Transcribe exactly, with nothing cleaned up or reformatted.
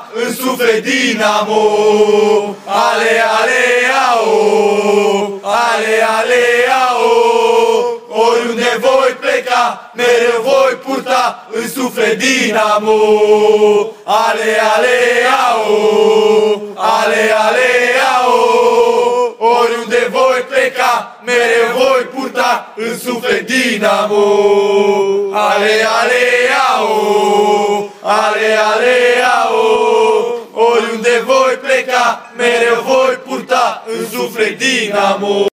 purta în suflet Dinamo. Ale, ale, ao, ale, ale, ao, oriunde voi pleca, mereu voi purta în suflet Dinamo. Ale, ale, ao, ale, ale, ao, oriunde voi pleca, mereu voi purta în suflet Dinamo. Ale, ale, ao, ale, ale, ao, oriunde voi pleca, mereu voi purta în suflet Dinamo.